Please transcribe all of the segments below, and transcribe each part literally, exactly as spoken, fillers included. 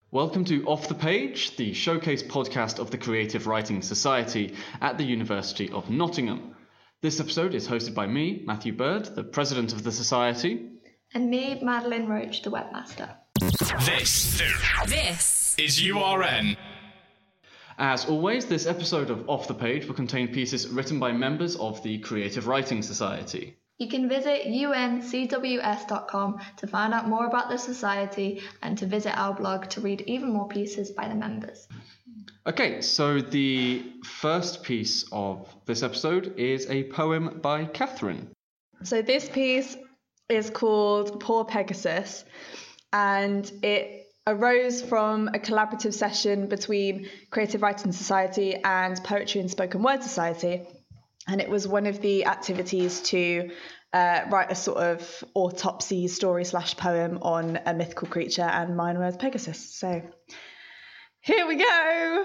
Welcome to Off the Page, the showcase podcast of the Creative Writing Society at the University of Nottingham. This episode is hosted by me, Matthew Bird, the president of the Society. And me, Madeline Roach, the webmaster. This, this is U R N. As always, this episode of Off the Page will contain pieces written by members of the Creative Writing Society. You can visit U N C W S dot com to find out more about the Society and to visit our blog to read even more pieces by the members. Okay, so the first piece of this episode is a poem by Catherine. So this piece is called Poor Pegasus, and it arose from a collaborative session between Creative Writing Society and Poetry and Spoken Word Society. And it was one of the activities to uh, write a sort of autopsy story slash poem on a mythical creature, and mine was Pegasus. So here we go.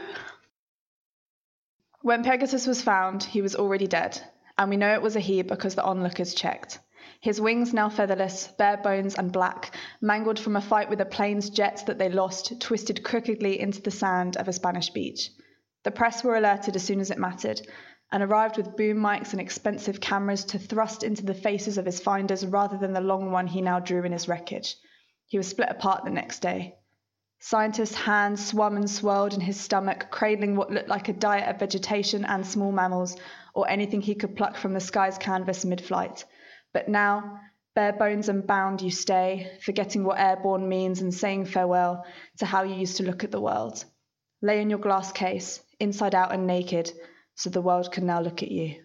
When Pegasus was found, he was already dead, and we know it was a he because the onlookers checked. His wings now featherless, bare bones and black, mangled from a fight with a plane's jets that they lost, twisted crookedly into the sand of a Spanish beach. The press were alerted as soon as it mattered, and arrived with boom mics and expensive cameras to thrust into the faces of his finders rather than the long one he now drew in his wreckage. He was split apart the next day. Scientists' hands swum and swirled in his stomach, cradling what looked like a diet of vegetation and small mammals, or anything he could pluck from the sky's canvas mid-flight. But now, bare bones and bound you stay, forgetting what airborne means and saying farewell to how you used to look at the world. Lay in your glass case, inside out and naked, so the world can now look at you.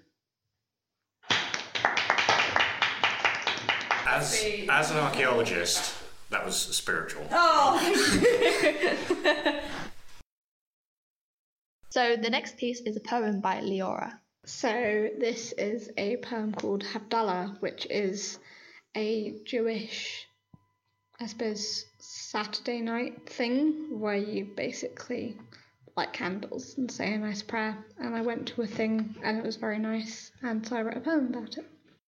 As, as an archaeologist, that was spiritual. Oh! So the next piece is a poem by Leora. So this is a poem called Havdalah, which is a Jewish, I suppose, Saturday night thing where you basically light candles and say a nice prayer. And I went to a thing and it was very nice, and so I wrote a poem about it.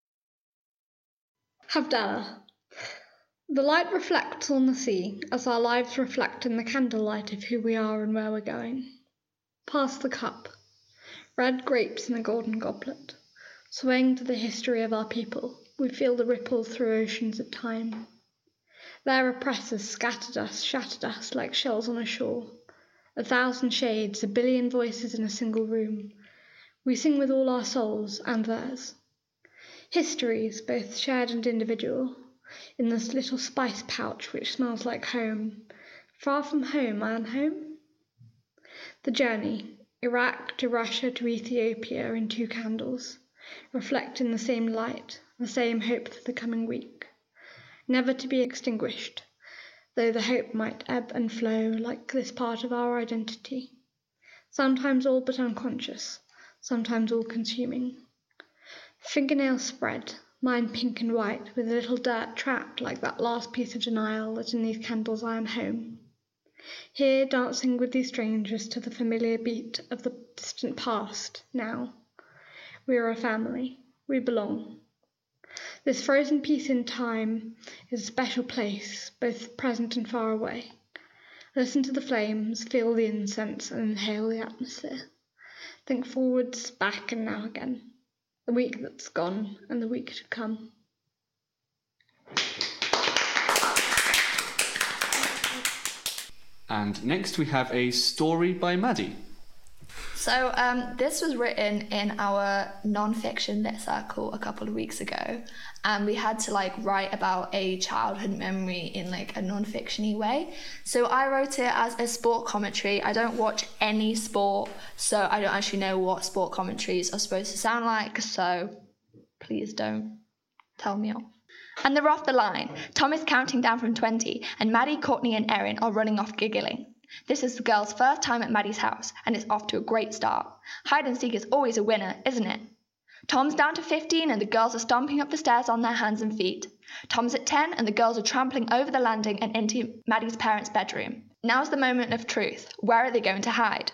Havdalah. The light reflects on the sea as our lives reflect in the candlelight of who we are and where we're going. Pass the cup. Red grapes in a golden goblet. Swaying to the history of our people, we feel the ripples through oceans of time. Their oppressors scattered us, shattered us like shells on a shore. A thousand shades, a billion voices in a single room. We sing with all our souls and theirs. Histories, both shared and individual, in this little spice pouch which smells like home. Far from home and home? The journey, Iraq to Russia to Ethiopia in two candles, reflect in the same light, the same hope for the coming week. Never to be extinguished, though the hope might ebb and flow like this part of our identity. Sometimes all but unconscious, sometimes all consuming. Fingernails spread, mine pink and white, with a little dirt trapped like that last piece of denial that in these candles I am home. Here dancing with these strangers to the familiar beat of the distant past, now. We are a family, we belong. This frozen piece in time is a special place, both present and far away. Listen to the flames, feel the incense, and inhale the atmosphere. Think forwards, back, and now again. The week that's gone, and the week to come. And next we have a story by Maddie. So um, this was written in our non-fiction lit circle a couple of weeks ago, and we had to like write about a childhood memory in like a non-fiction-y way. So I wrote it as a sport commentary. I don't watch any sport, so I don't actually know what sport commentaries are supposed to sound like, so please don't tell me off. And they're off the line. Tom is counting down from twenty, and Maddie, Courtney and Erin are running off giggling. This is the girls' first time at Maddie's house, and it's off to a great start. Hide and seek is always a winner, isn't it? Tom's down to fifteen, and the girls are stomping up the stairs on their hands and feet. Tom's at ten, and the girls are trampling over the landing and into Maddie's parents' bedroom. Now's the moment of truth. Where are they going to hide?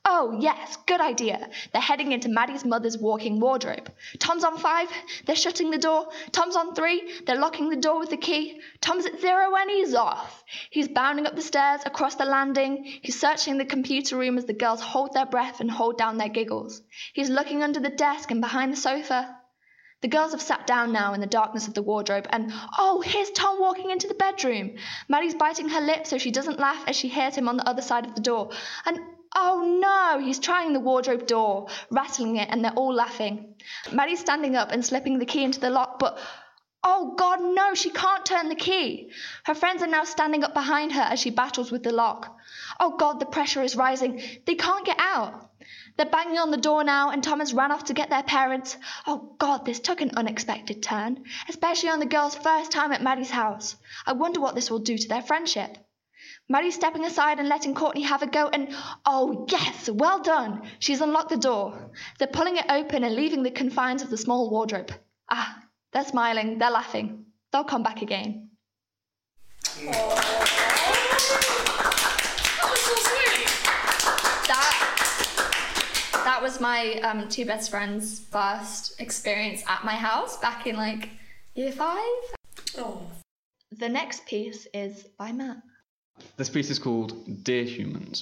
Oh, yes, good idea. They're heading into Maddie's mother's walk-in wardrobe. Tom's on five, they're shutting the door. Tom's on three, they're locking the door with the key. Tom's at zero and he's off. He's bounding up the stairs, across the landing. He's searching the computer room as the girls hold their breath and hold down their giggles. He's looking under the desk and behind the sofa. The girls have sat down now in the darkness of the wardrobe and, oh, here's Tom walking into the bedroom. Maddie's biting her lip so she doesn't laugh as she hears him on the other side of the door. And oh no, he's trying the wardrobe door, rattling it, and they're all laughing. Maddie's standing up and slipping the key into the lock, but oh God, no, she can't turn the key. Her friends are now standing up behind her as she battles with the lock. Oh God, the pressure is rising. They can't get out. They're banging on the door now, and Tom has run off to get their parents. Oh God, this took an unexpected turn, especially on the girls' first time at Maddie's house. I wonder what this will do to their friendship. Maddie's stepping aside and letting Courtney have a go, and oh yes, well done. She's unlocked the door. They're pulling it open and leaving the confines of the small wardrobe. Ah, they're smiling, they're laughing. They'll come back again. That was my um, two best friends' first experience at my house back in like year five. Oh. The next piece is by Matt. This piece is called Dear Humans.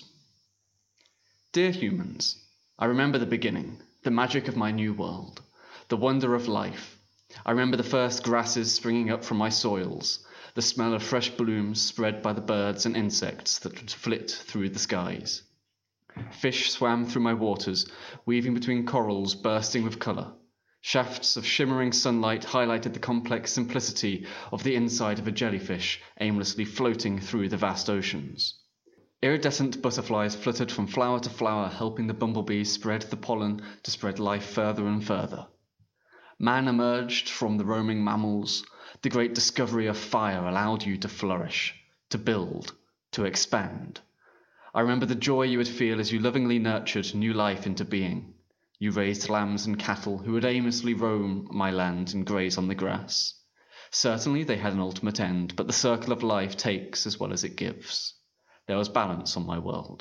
Dear humans, I remember the beginning, the magic of my new world, the wonder of life. I remember the first grasses springing up from my soils, the smell of fresh blooms spread by the birds and insects that flit through the skies. Fish swam through my waters, weaving between corals bursting with colour. Shafts of shimmering sunlight highlighted the complex simplicity of the inside of a jellyfish aimlessly floating through the vast oceans. Iridescent butterflies fluttered from flower to flower, helping the bumblebees spread the pollen to spread life further and further. Man emerged from the roaming mammals. The great discovery of fire allowed you to flourish, to build, to expand. I remember the joy you would feel as you lovingly nurtured new life into being. You raised lambs and cattle who would aimlessly roam my land and graze on the grass. Certainly they had an ultimate end, but the circle of life takes as well as it gives. There was balance on my world.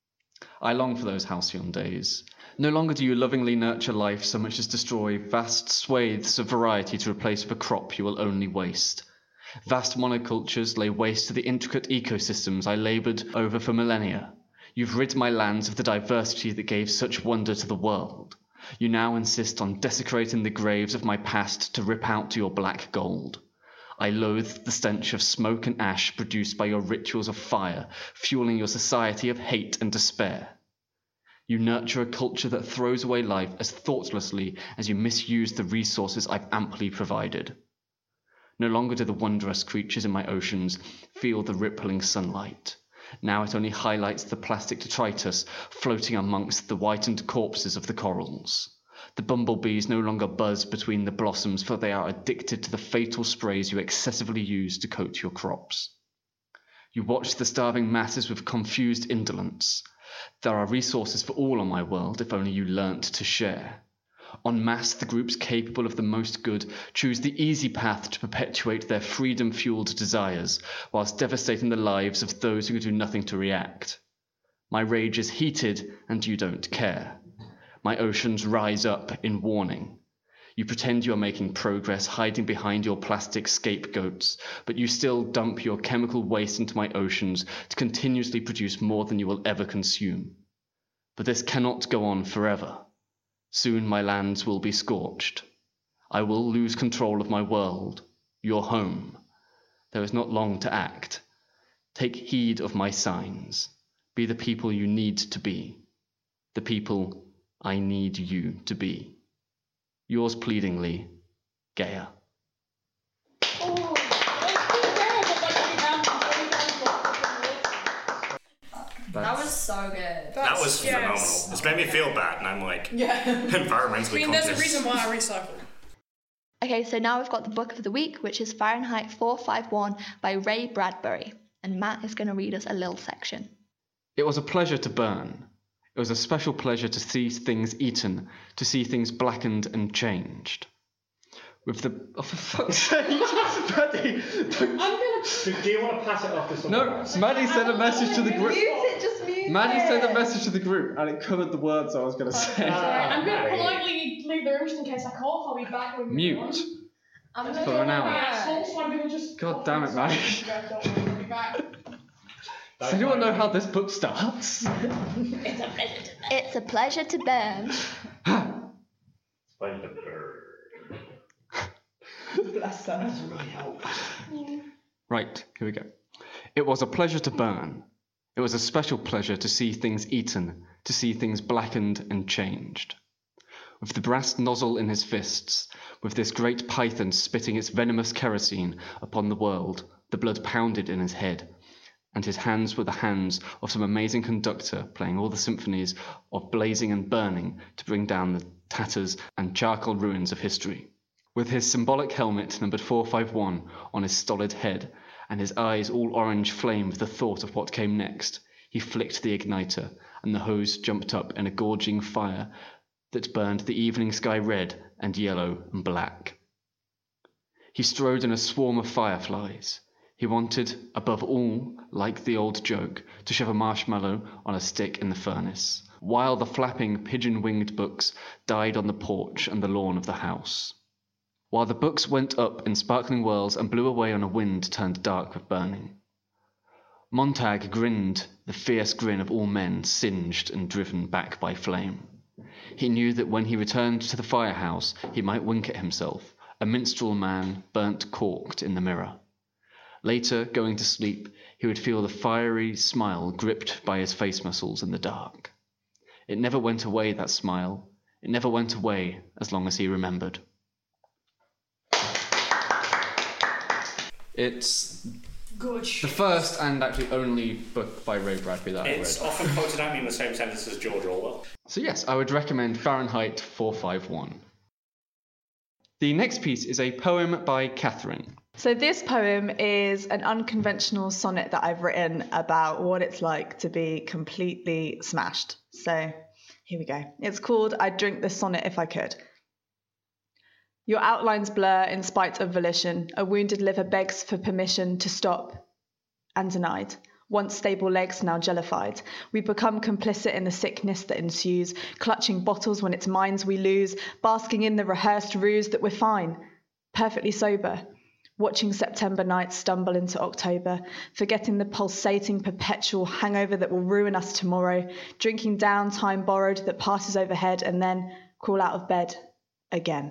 I long for those halcyon days. No longer do you lovingly nurture life so much as destroy vast swathes of variety to replace with a crop you will only waste. Vast monocultures lay waste to the intricate ecosystems I laboured over for millennia. You've rid my lands of the diversity that gave such wonder to the world. You now insist on desecrating the graves of my past to rip out your black gold. I loathe the stench of smoke and ash produced by your rituals of fire, fueling your society of hate and despair. You nurture a culture that throws away life as thoughtlessly as you misuse the resources I've amply provided. No longer do the wondrous creatures in my oceans feel the rippling sunlight. Now it only highlights the plastic detritus floating amongst the whitened corpses of the corals. The bumblebees no longer buzz between the blossoms, for they are addicted to the fatal sprays you excessively use to coat your crops. You watch the starving masses with confused indolence. There are resources for all on my world if only you learnt to share. En masse, the groups capable of the most good choose the easy path to perpetuate their freedom-fueled desires, whilst devastating the lives of those who can do nothing to react. My rage is heated, and you don't care. My oceans rise up in warning. You pretend you are making progress, hiding behind your plastic scapegoats, but you still dump your chemical waste into my oceans to continuously produce more than you will ever consume. But this cannot go on forever. Soon my lands will be scorched. I will lose control of my world, your home. There is not long to act. Take heed of my signs. Be the people you need to be. The people I need you to be. Yours pleadingly, Gaia. That was so good. That That's, was yes. phenomenal. It's made me feel bad, and I'm like Yeah. environmentally I mean, there's a conscious. reason why I recycle. Okay, so now we've got the book of the week, which is Fahrenheit four fifty-one by Ray Bradbury. And Matt is going to read us a little section. It was a pleasure to burn. It was a special pleasure to see things eaten, to see things blackened and changed. With the... Oh, for fuck's sake! Maddie! I'm gonna... Do you want to pass it off to someone No, else? Maddie sent a message to the group. Mute it, just mute Maddie sent a message to the group and it covered the words I was going to say. Sorry, I'm going to politely leave the room just in case I cough. I'll be back when Mute. we're on. I'm For an hour. asshole, so I'm going to just. God damn it, Maddie. Yeah, don't worry, I'll be back. Does anyone know how this book starts? It's a pleasure to It's a pleasure to burn. Find the bird. bless her. Right, here we go. It was a pleasure to burn. It was a special pleasure to see things eaten, to see things blackened and changed. With the brass nozzle in his fists, with this great python spitting its venomous kerosene upon the world, the blood pounded in his head, and his hands were the hands of some amazing conductor playing all the symphonies of blazing and burning to bring down the tatters and charcoal ruins of history. With his symbolic helmet numbered four five one on his stolid head, and his eyes all orange flame with the thought of what came next, he flicked the igniter, and the hose jumped up in a gorging fire that burned the evening sky red and yellow and black. He strode in a swarm of fireflies. He wanted, above all, like the old joke, to shove a marshmallow on a stick in the furnace, while the flapping pigeon-winged books died on the porch and the lawn of the house. While the books went up in sparkling whirls and blew away on a wind turned dark with burning. Montag grinned the fierce grin of all men singed and driven back by flame. He knew that when he returned to the firehouse he might wink at himself, a minstrel man burnt corked in the mirror. Later, going to sleep, he would feel the fiery smile gripped by his face muscles in the dark. It never went away, that smile. It never went away as long as he remembered. It's Good. the first and actually only book by Ray Bradbury that I've It's read. often quoted at me in the same sentence as George Orwell. So yes, I would recommend Fahrenheit four five one. The next piece is a poem by Catherine. So this poem is an unconventional sonnet that I've written about what it's like to be completely smashed. So here we go. It's called I'd Drink This Sonnet If I Could. Your outlines blur in spite of volition. A wounded liver begs for permission to stop and denied. Once stable legs, now jellified. We become complicit in the sickness that ensues, clutching bottles when it's minds we lose, basking in the rehearsed ruse that we're fine, perfectly sober, watching September nights stumble into October, forgetting the pulsating perpetual hangover that will ruin us tomorrow, drinking down time borrowed that passes overhead, and then crawl out of bed again.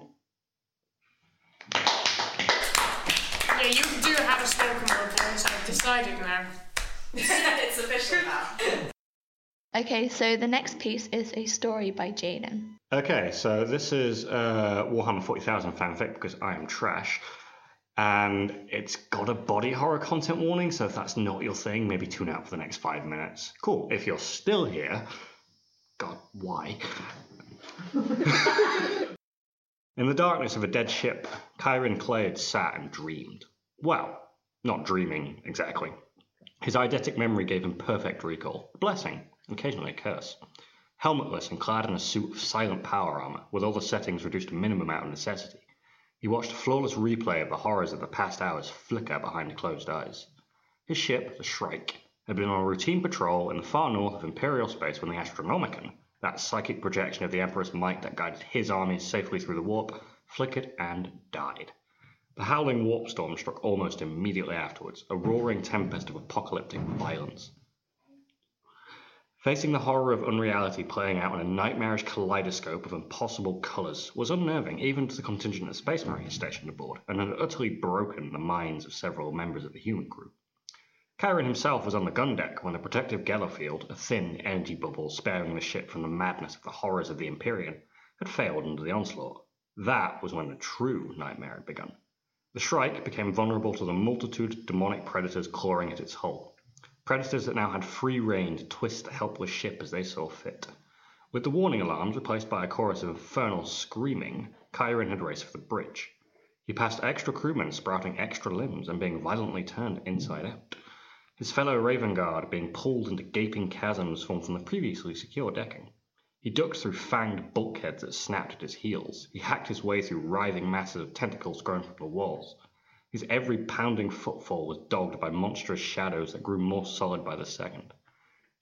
Yeah, you do have a spoken word voice, I've decided now. It's official now. Okay, so the next piece is a story by Jaden. Okay, so this is uh, Warhammer forty thousand fanfic because I am trash. And it's got a body horror content warning, so if that's not your thing, maybe tune out for the next five minutes. Cool. If you're still here, God, why? In the darkness of a dead ship, Kyron Clay had sat and dreamed. Well, not dreaming exactly. His eidetic memory gave him perfect recall, a blessing, occasionally a curse. Helmetless and clad in a suit of silent power armor, with all the settings reduced to minimum out of necessity, he watched a flawless replay of the horrors of the past hours flicker behind closed eyes. His ship, the Shrike, had been on a routine patrol in the far north of Imperial space when the Astronomicon, that psychic projection of the Emperor's might that guided his armies safely through the warp, flickered and died. The howling warp storm struck almost immediately afterwards, a roaring tempest of apocalyptic violence. Facing the horror of unreality playing out in a nightmarish kaleidoscope of impossible colours was unnerving even to the contingent of Space Marines stationed aboard, and had utterly broken the minds of several members of the human crew. Kyron himself was on the gun deck when the protective Geller field, a thin energy bubble sparing the ship from the madness of the horrors of the Empyrean, had failed under the onslaught. That was when the true nightmare had begun. The Shrike became vulnerable to the multitude of demonic predators clawing at its hull. Predators that now had free rein to twist the helpless ship as they saw fit. With the warning alarms replaced by a chorus of infernal screaming, Kyron had raced for the bridge. He passed extra crewmen sprouting extra limbs and being violently turned inside out. His fellow Raven Guard being pulled into gaping chasms formed from the previously secure decking. He ducked through fanged bulkheads that snapped at his heels. He hacked his way through writhing masses of tentacles growing from the walls. His every pounding footfall was dogged by monstrous shadows that grew more solid by the second.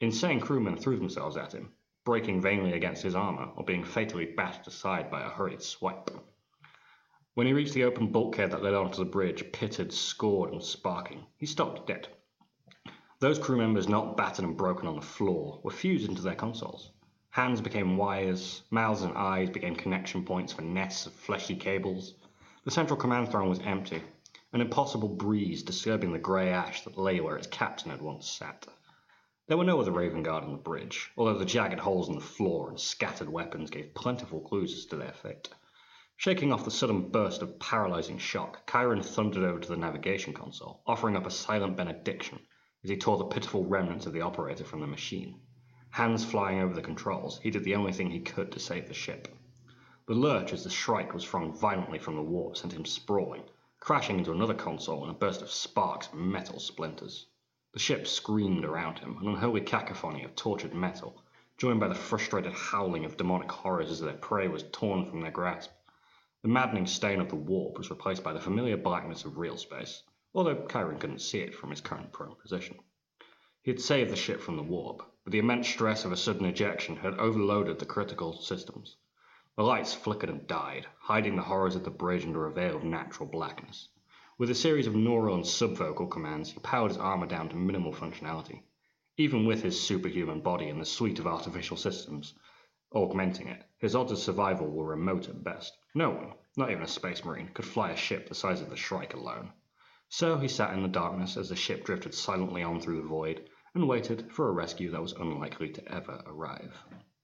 Insane crewmen threw themselves at him, breaking vainly against his armour or being fatally battered aside by a hurried swipe. When he reached the open bulkhead that led onto the bridge, pitted, scored, and sparking, he stopped dead. Those crew members not battered and broken on the floor were fused into their consoles. Hands became wires, mouths and eyes became connection points for nests of fleshy cables. The central command throne was empty, an impossible breeze disturbing the grey ash that lay where its captain had once sat. There were no other Raven Guard on the bridge, although the jagged holes in the floor and scattered weapons gave plentiful clues as to their fate. Shaking off the sudden burst of paralysing shock, Chiron thundered over to the navigation console, offering up a silent benediction as he tore the pitiful remnants of the operator from the machine. Hands flying over the controls, he did the only thing he could to save the ship. The lurch as the Shrike was flung violently from the warp sent him sprawling, crashing into another console in a burst of sparks and metal splinters. The ship screamed around him, an unholy cacophony of tortured metal, joined by the frustrated howling of demonic horrors as their prey was torn from their grasp. The maddening stain of the warp was replaced by the familiar blackness of real space, although Chiron couldn't see it from his current prone position. He had saved the ship from the warp, but the immense stress of a sudden ejection had overloaded the critical systems. The lights flickered and died, hiding the horrors of the bridge under a veil of natural blackness. With a series of neural and subvocal commands, he powered his armor down to minimal functionality. Even with his superhuman body and the suite of artificial systems augmenting it, his odds of survival were remote at best. No one, not even a space marine, could fly a ship the size of the Shrike alone. So he sat in the darkness as the ship drifted silently on through the void, and waited for a rescue that was unlikely to ever arrive.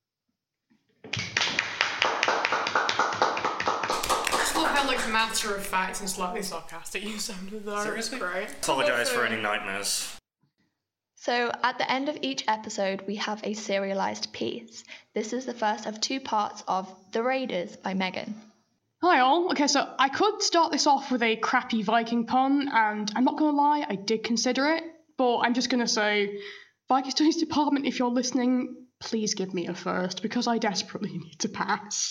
I just love how, like, matter of fact and slightly sarcastic you sounded there. Seriously? Great. Apologise for any nightmares. So at the end of each episode, we have a serialized piece. This is the first of two parts of The Raiders by Megan. Hi all. Okay, so I could start this off with a crappy Viking pun, and I'm not going to lie, I did consider it, but I'm just going to say, Viking Studies Department, if you're listening, please give me a first, because I desperately need to pass.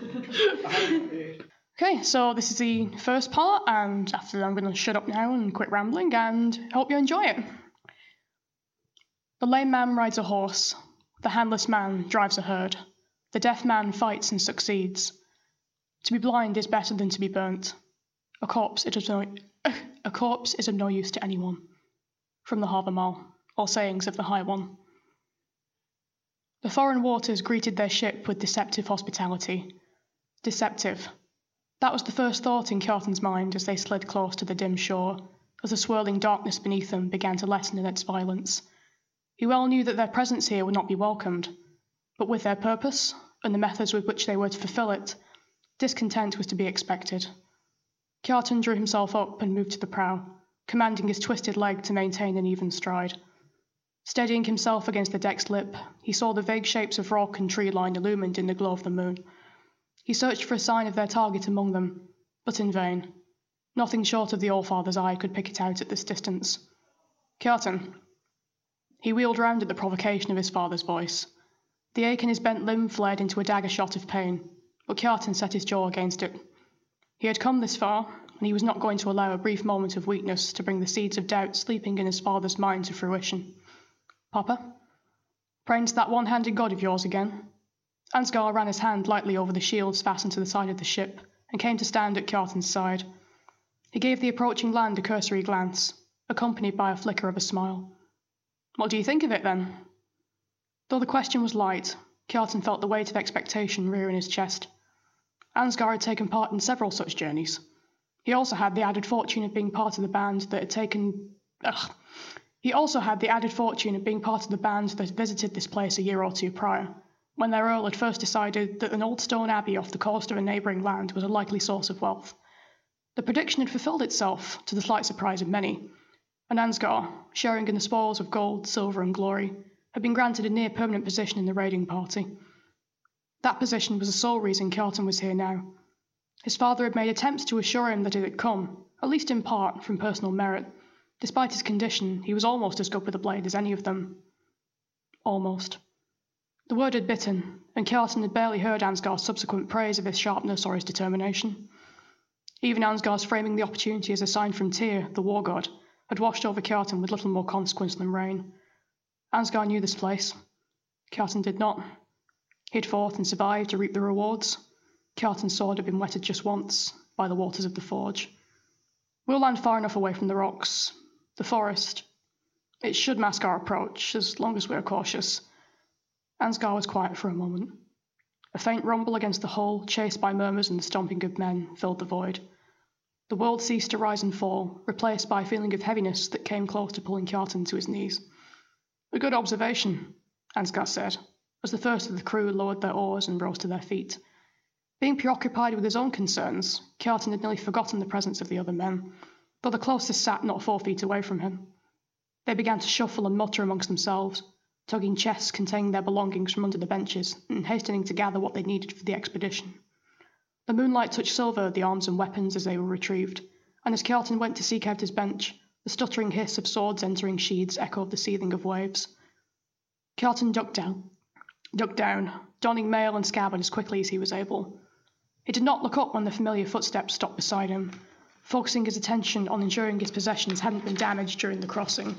Okay, so this is the first part, and after that I'm going to shut up now and quit rambling, and hope you enjoy it. The lame man rides a horse. The handless man drives a herd. The deaf man fights and succeeds. To be blind is better than to be burnt. A corpse, it is no, a corpse is of no use to anyone. From the Harbour Mall, or sayings of the High One. The foreign waters greeted their ship with deceptive hospitality. Deceptive. That was the first thought in Kjartan's mind as they slid close to the dim shore, as the swirling darkness beneath them began to lessen in its violence. He well knew that their presence here would not be welcomed, but with their purpose, and the methods with which they were to fulfill it, discontent was to be expected. Kjartan drew himself up and moved to the prow, commanding his twisted leg to maintain an even stride. Steadying himself against the deck's lip, he saw the vague shapes of rock and tree line illumined in the glow of the moon. He searched for a sign of their target among them, but in vain. Nothing short of the Allfather's eye could pick it out at this distance. Kjartan. He wheeled round at the provocation of his father's voice. The ache in his bent limb flared into a dagger shot of pain, but Kjartan set his jaw against it. He had come this far, and he was not going to allow a brief moment of weakness to bring the seeds of doubt sleeping in his father's mind to fruition. Papa? Praying to that one-handed god of yours again? Ansgar ran his hand lightly over the shields fastened to the side of the ship, and came to stand at Kjartan's side. He gave the approaching land a cursory glance, accompanied by a flicker of a smile. What do you think of it, then? Though the question was light, Kjartan felt the weight of expectation rear in his chest. Ansgar had taken part in several such journeys. He also had the added fortune of being part of the band that had taken... Ugh. He also had the added fortune of being part of the band that visited this place a year or two prior, when their earl had first decided that an old stone abbey off the coast of a neighbouring land was a likely source of wealth. The prediction had fulfilled itself, to the slight surprise of many, and Ansgar, sharing in the spoils of gold, silver and glory, had been granted a near-permanent position in the raiding party. That position was the sole reason Kjartan was here now. His father had made attempts to assure him that it had come, at least in part, from personal merit. Despite his condition, he was almost as good with a blade as any of them. Almost. The word had bitten, and Kjartan had barely heard Ansgar's subsequent praise of his sharpness or his determination. Even Ansgar's framing the opportunity as a sign from Tyr, the war god, had washed over Kjartan with little more consequence than rain. Ansgar knew this place. Kjartan did not. He'd fought and survived to reap the rewards. Kjartan's sword had been wetted just once, by the waters of the forge. We'll land far enough away from the rocks. The forest. It should mask our approach, as long as we're cautious. Ansgar was quiet for a moment. A faint rumble against the hull, chased by murmurs and the stomping of men, filled the void. The world ceased to rise and fall, replaced by a feeling of heaviness that came close to pulling Kjartan to his knees. A good observation, Ansgar said, as the first of the crew lowered their oars and rose to their feet. Being preoccupied with his own concerns, Kjartan had nearly forgotten the presence of the other men, though the closest sat not four feet away from him. They began to shuffle and mutter amongst themselves, tugging chests containing their belongings from under the benches and hastening to gather what they needed for the expedition. The moonlight touched silver the arms and weapons as they were retrieved, and as Kjartan went to seek out his bench, the stuttering hiss of swords entering sheaths echoed the seething of waves. Kjartan ducked down, ducked down, donning mail and scabbard as quickly as he was able. He did not look up when the familiar footsteps stopped beside him, focusing his attention on ensuring his possessions hadn't been damaged during the crossing.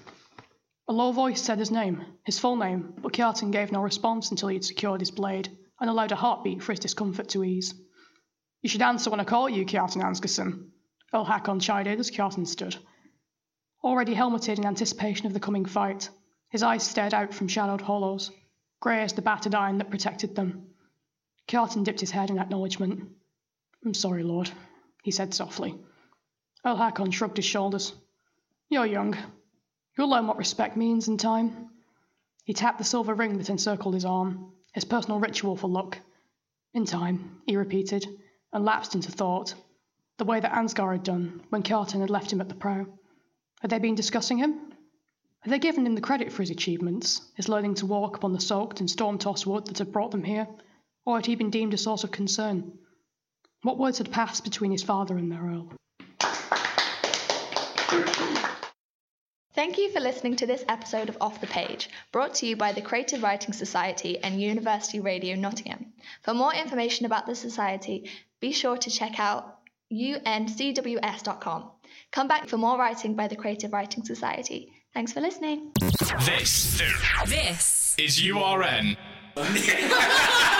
A low voice said his name, his full name, but Kjartan gave no response until he had secured his blade and allowed a heartbeat for his discomfort to ease. You should answer when I call you, Kjartan Ansgarson, Earl Hakon chided as Kjartan stood. Already helmeted in anticipation of the coming fight, his eyes stared out from shadowed hollows, grey as the battered iron that protected them. Kjartan dipped his head in acknowledgement. I'm sorry, Lord, he said softly. Earl Hakon shrugged his shoulders. You're young. You'll learn what respect means in time. He tapped the silver ring that encircled his arm, his personal ritual for luck. In time, he repeated, and lapsed into thought, the way that Ansgar had done when Kjartan had left him at the prow. Had they been discussing him? Had they given him the credit for his achievements, his learning to walk upon the soaked and storm-tossed wood that had brought them here, or had he been deemed a source of concern? What words had passed between his father and their earl? Thank you for listening to this episode of Off the Page, brought to you by the Creative Writing Society and University Radio Nottingham. For more information about the Society, be sure to check out u n c w s dot com. Come back for more writing by the Creative Writing Society. Thanks for listening. This, this is U R N.